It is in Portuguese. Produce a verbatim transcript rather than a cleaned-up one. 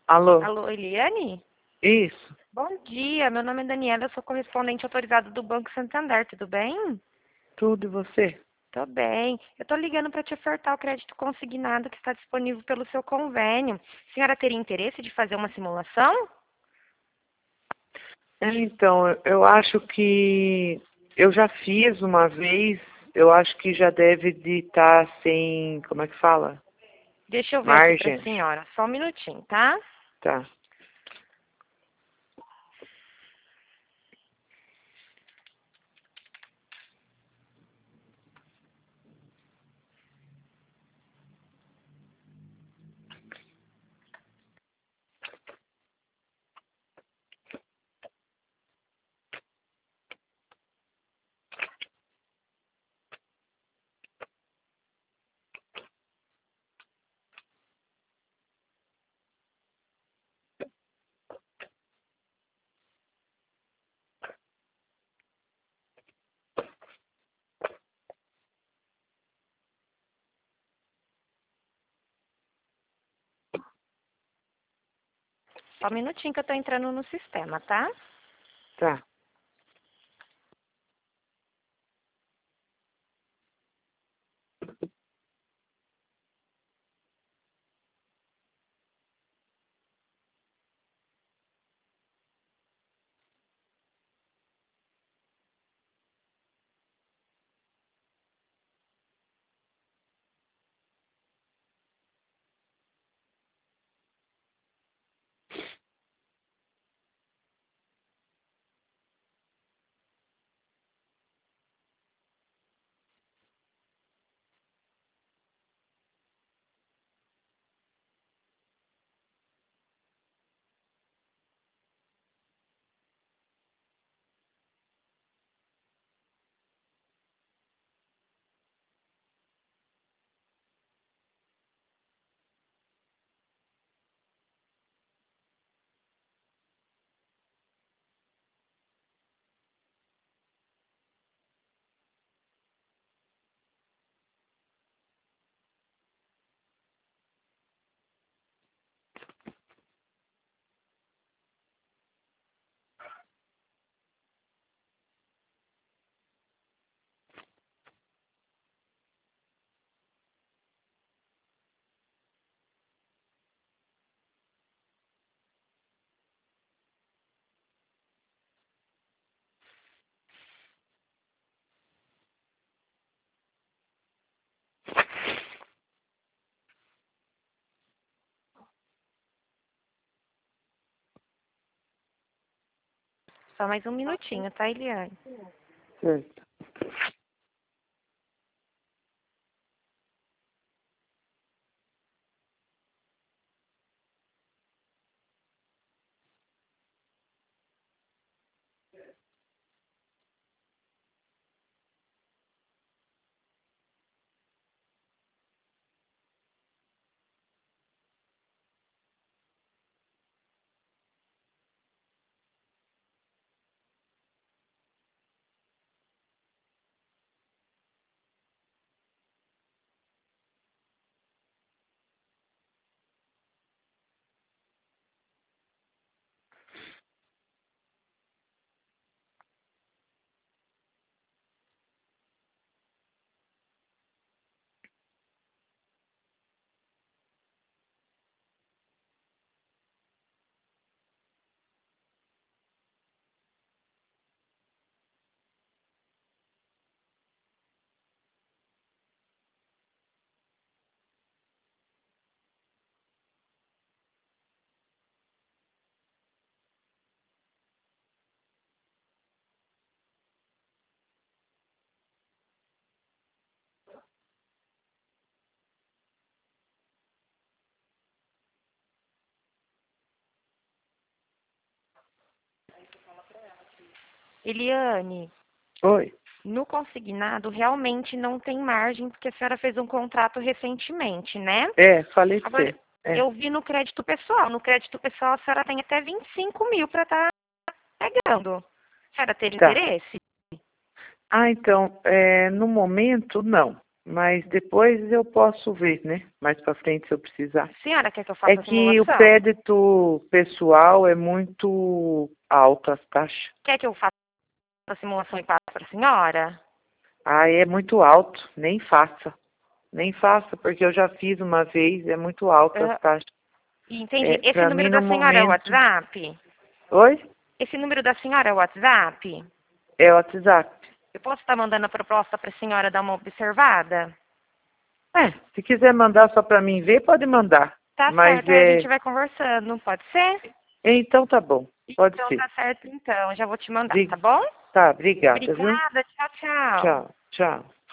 Alô? Alô, Eliane? Isso. Bom dia, meu nome é Daniela, eu sou correspondente autorizada do Banco Santander, tudo bem? Tudo e você? Tô bem. Eu tô ligando para te ofertar o crédito consignado que está disponível pelo seu convênio. A senhora teria interesse de fazer uma simulação? Então, eu eu acho que eu já fiz uma vez, eu acho que já deve de estar sem, como é que fala? Deixa eu ver aqui para a Margens. senhora, só um minutinho, tá? Tá. Só um minutinho que eu tô entrando no sistema, tá? Tá. Só mais um minutinho, tá, Eliane? Certo. Eliane, Oi. no consignado realmente não tem margem, porque a senhora fez um contrato recentemente, né? É, falei pra Agora, você. É. eu vi no crédito pessoal. No crédito pessoal, a senhora tem até vinte e cinco mil para estar pegando. A senhora teria Tá. interesse? Ah, então, é, no momento, não. Mas depois eu posso ver, né? Mais pra frente se eu precisar. A senhora quer que eu faça É a que o simulação? crédito pessoal é muito alto as taxas. Quer que eu faça a simulação e passe para a senhora? Ah, é muito alto, nem faça. Nem faça, porque eu já fiz uma vez, é muito alto as Ah, taxas. entendi. É, Esse para mim número no da senhora é o momento. WhatsApp? Oi? Esse número da senhora é o WhatsApp? É o WhatsApp. Eu posso estar mandando a proposta para a senhora dar uma observada? É, se quiser mandar só para mim ver, pode mandar. Tá Mas certo, aí a gente é. vai conversando, pode ser? Então tá bom, pode Então ser. tá certo então, já vou te mandar, tá Bri- bom? Tá, obrigada, viu? Obrigada, tchau, tchau. Tchau, tchau.